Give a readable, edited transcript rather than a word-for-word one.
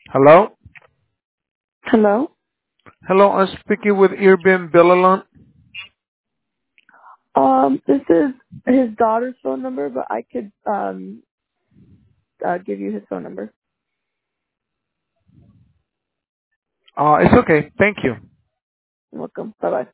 Hello? Hello. Hello, I'm speaking with Irvin Billalan. This is his daughter's phone number, but I could give you his phone number. It's okay. Thank you. You're welcome. Bye bye.